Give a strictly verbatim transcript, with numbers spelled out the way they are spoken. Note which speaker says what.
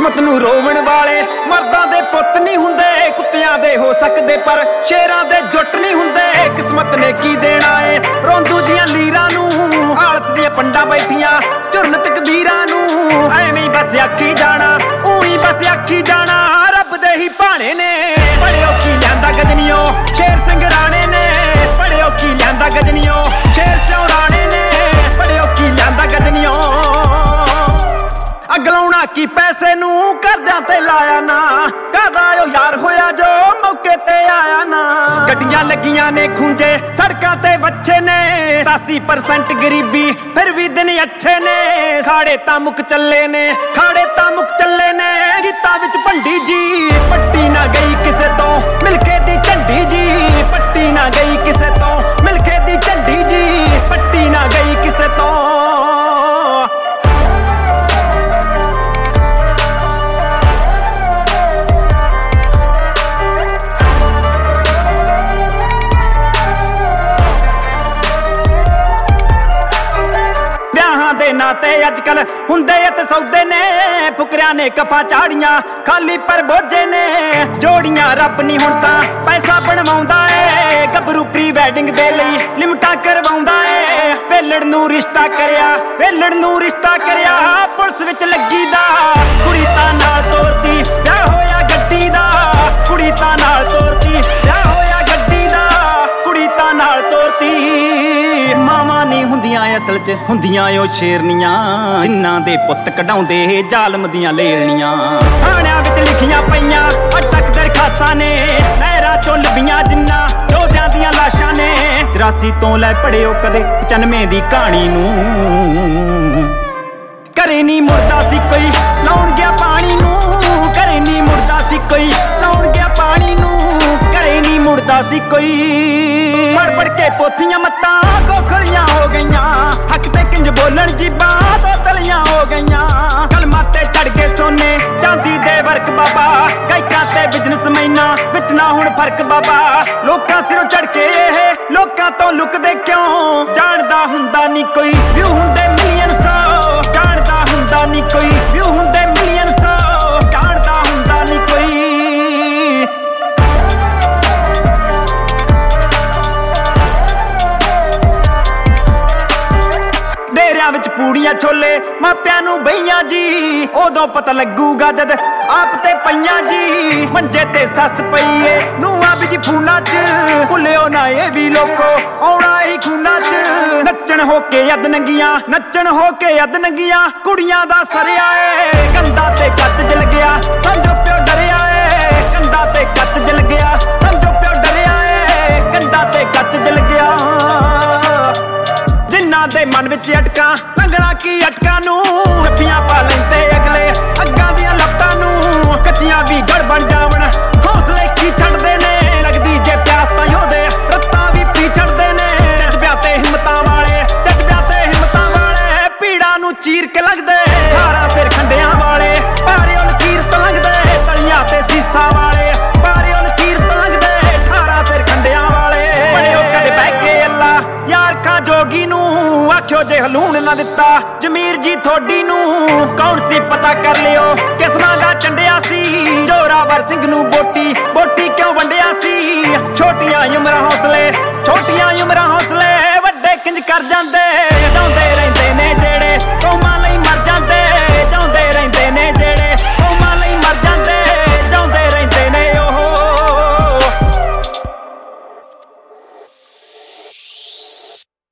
Speaker 1: किस्मत नूं रोवण वाले मर्दां दे पुੱਤ नहीं हुंदे, कुत्तियां दे हो सकदे पर शेरां दे जुट नहीं हुंदे। किस्मत ने की देना है रोंदू जियां लीरां नूं, हालत दियां पंडां बैठियां झुरन तकदीरां नूं। ऐवें बस आखी जाना ऊई बस आखी जाना, रब दे ही भाणे ने बड़े औखी लियांदा गजनियो शेर सिंह राणे ने। बड़े औखी लियांदा गजनियो शेर सिंह राणे ने, बड़े औखी लियांदा गजनियो। अगलाउणा की पैसे नू करदियां ते लाया ना, करदा ओ यार होया जो मौके ते आया ना। गड्डियां लगियां ने खूंजे सड़कां ते वच्छे ने, अस्सी परसेंट गरीबी फिर भी दिन अच्छे ने। खाड़े तां मुक चले ने खाड़े तां मुक चले ने, गीतां विच भंडी जी पट्टी ना गई किसे तो मिलके दी झंडी जी। पट्टी ना गई किसे तो मिलके दी झंडी जी, पट्टी ना गई किसे तो। नाते अजकल हुंदे ते सौदे ने, फुकरियां ने कफा चाड़ियां खाली पर बोझे ने। जोड़ियां रब नहीं हुण तां पैसा बनवाउंदा है, गबरू प्री वैडिंग दे लई लिमटा करवाउंदा है। वेलड़ नूं रिश्ता करया वेलड़ नूं रिश्ता करया, पुलिस विच लगी दा कुड़ी तां नाल तोरती विआह होया गड्डी दा। कुड़ी तां नाल तोरती विआह होया गड्डी दा, कुड़ी तां नाल तोरती। मावां नहीं हुंदियां असल च हुंदियां ओ शेरनियां, जिन्हां दे पुੱਤ कढाउंदे जालम दियां लेलनियां। थाणियां विच लिखियां पईयां अज तक दरखास्तां ने, नहरां चों लभियां जिन्हां योद्धियां दियां लाशां ने। चौरासी तो लै पढ़िओ कदे पचानवे दी कहानी नूं, घरे नहीं मुड़दा सी कोई लाउण गया पानी नूं। घरे नहीं मुड़दा सी कोई लाउण गया पानी नूं, घरे नहीं मुड़दा सी कोई। पढ़ पढ़ के पोथियां मत्तां खोखलियां हो गईयां, हक ते किंज बोलन जीबां तो तलियां हो गईयां। कलमां ते चढ़ के सोने चांदी दे वर्क बाबा, गायकां ते बिजनेस मैना विच ना हुण फर्क बाबा। लोकां सिरों चढ़ के ਇਹ लोकां तो लुकदे क्यों, जाणदा हुंदा नहीं कोई व्यू हुंदे मिलियन सौ। जाणदा हुंदा नहीं कोई व्यू हुंदे मिलियन सौ, जाणदा हुंदा नहीं कोई। डेरियां विच पूड़ियां छोले मापियां नूं बईयां जी, उदों पता लगूगा जद आप ते पईयां जी। मंजे ते सस पई ए नूंहां बिच फूना च, भुल्लिओ ना ए भी लोको आउणा ही खूना च। नच्चण हो के अद नंगियां नच्चण हो के अद नंगियां, कुड़ियां दा सरिया ए कंधा ते कच जल गया समझो प्यो डरिया ए। कंधा ते कच जल गया समझो प्यो डरिया ए, कंधा ते कच जल गया। जिन्हां दे मन विच अटकां लंघना की अटकां नूं, जफ्फियां पा लैंदे अगले अग्गां दियां लपटां नूं। कच्चियां भी गड़ बन जावण हौसले की छड्डदे ने, लगदी जे प्यास तां योधे रत्तां भी पी छड्डदे ने। जज्बिਆਂ ते हिम्मतां वाले जज्बिਆਂ ते हिम्मतां वाले, पीड़ां नूं चीर के लगदे धारां सिर खंडिਆਂ वाले। भारियों लकीर तो लगदे तलियां ते सीसां वाले, भारियों लकीर तो लगदे धारां सिर खंडिਆਂ वाले। बड़े हो कदे बह के अल्लाह यार खां जोगी नूं, आखियो जे हलूण ना दिता जमीर जी थोड़ी नूं। कौन सी पता कर लियो किस्मां दा चंडिया सी, जोरावर सिंह नूं बोटी बोटी क्यों वंडिया सी। छोटियां उमरां हौसले छोटियां उमरां हौसले वड्डे किंज कर जांदे,